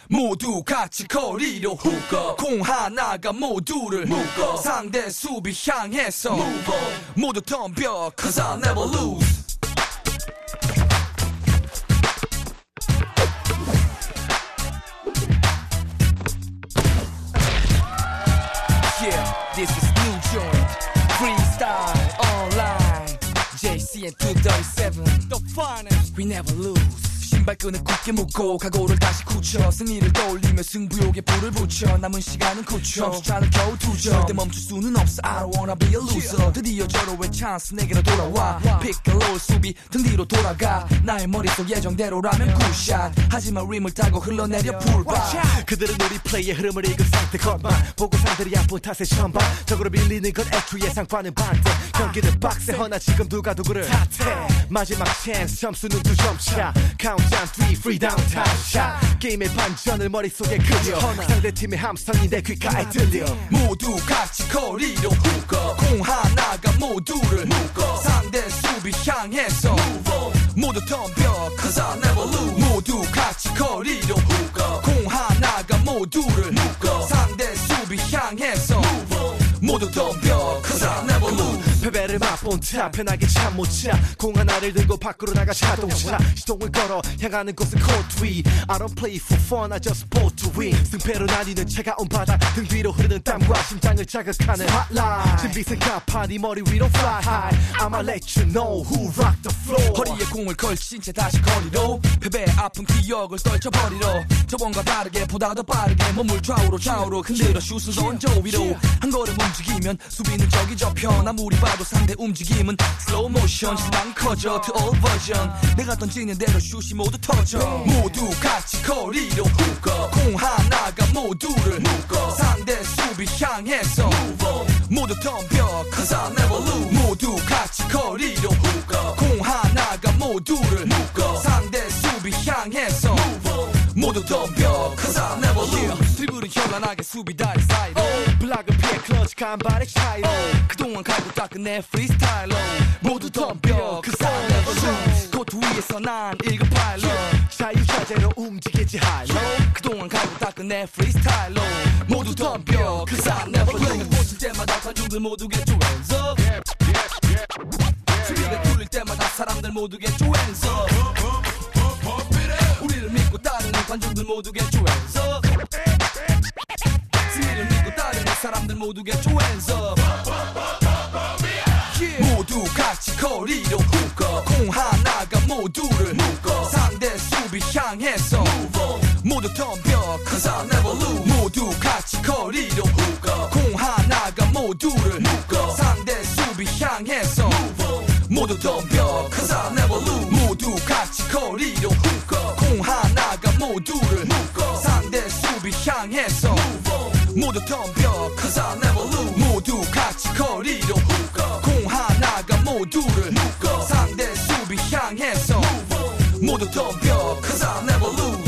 모두 같이 거리로 훅업 공 하나가 모두를 묶어 상대 수비 향해서 move on 모두 덤벼 cause I'll never lose Yeah, this is new joint freestyle online JC and 237 the finest we never lose 신발끈을 굳게 묶고 각오를 다시 굳혀 승리를 떠올리며 승부욕에 불을 붙여 남은 시간은 굳혀 점수차는 겨우 2점 절대 멈출 수는 없어 I don't wanna be a loser 드디어 절호의 찬스 내게로 돌아와 피클로의 수비 등 뒤로 돌아가 나의 머릿속 예정대로라면 굿샷 하지만 림을 타고 흘러내려 풀바 그들은 우리 플레이의 흐름을 읽은 상태 것만 보고 상들이 아픈 탓에 전반 적으로 밀리는 건 애초 예상과는 반대 경기는 빡세 허나 지금 누가 누구를 탓해 마지막 찬스 점수는 2점 차 Countdown 3 free down time shot 게임의 반전을 머릿속에 그려 상대팀의 함성이 내 귓가에 들려 모두 같이 거리로 훅업 공 하나가 모두를 묶어 상대 수비 향해서 move on 모두 덤벼 cause I'll never lose 모두 같이 거리로 훅업 공 하나가 모두를 묶어 상대 수비 향해서 move on 모두 덤벼 cause I'll never lose 패배를 맛본 타 편하게 잠 못 자 공 하나를 들고 밖으로 나가 자동차 시동을 걸어 향하는 곳은 코트 위 I don't play for fun I just sport to win 승패로 나뉘는 차가운 바다 등 뒤로 흐르는 땀과 심장을 자극하는 hotline 진빛은 가파 네 머리 위로 fly high I'ma let you know who rock the floor 허리에 공을 걸친 채 다시 거리로 패배의 아픈 기억을 떨쳐버리러 저번과 다르게 보다 더 빠르게 몸을 좌우로 흔들어 슛을 던져 위로 한 걸음 움직이면 수비는 저기 저편 아무리 봐도 상대 움직임은 slow motion 시간 커져 to all version 내가 던지는 대로 슛이 모두 터져 모두 같이 거리로 훅업 공 하나가 모두를 묶어 상대 수비 향해서 move on 모두 덤벼 cause I'll never lose 모두 같이 거리로 훅업 공 하나가 모두를 묶어 상대 수비 향해서 move on 모두 덤벼 cause I'll never lose 드리블은 현란하게 수비 다리 사이로 블락을 피해 클러치 간발의 차이로 그동안 갈고 닦은 내 프리스타일로 모두 덤벼 cause I'll never lose 코트 위에서 난 1급 파일럿 자유자재로 움직이지 하이로 그동안 갈고 닦은 내 프리스타일로 모두 덤벼 cause I'll never lose 내가 꽂힐 때마다 관중들 모두 get your hands up 수비가 뚫릴 때마다 사람들 모두 get your hands up 우리를 믿고 따르는 관중들 모두 get your hands up 승리를 믿고 따르는 사람들 모두 get your hands up 모두 같이 거리로 훅업 공 하나가 모두를 묶어 상대 수비 향해서 move on 모두 덤벼 cause I'll never lose 모두 같이 거리로 훅업 공 하나가 모두를 묶어 상대 수비 향해서 move on 모두 덤벼 cause I'll never lose 모두 같이 거리로 훅업 공 하나가 모두를 묶어 상대 수비 향해서 move on 모두 덤벼 cause I'll never lose 모두 같이 거리로 훅업 공 하나가 모두를 묶어 상대 수비 향해서 move on 모두 덤벼 cause I'll never lose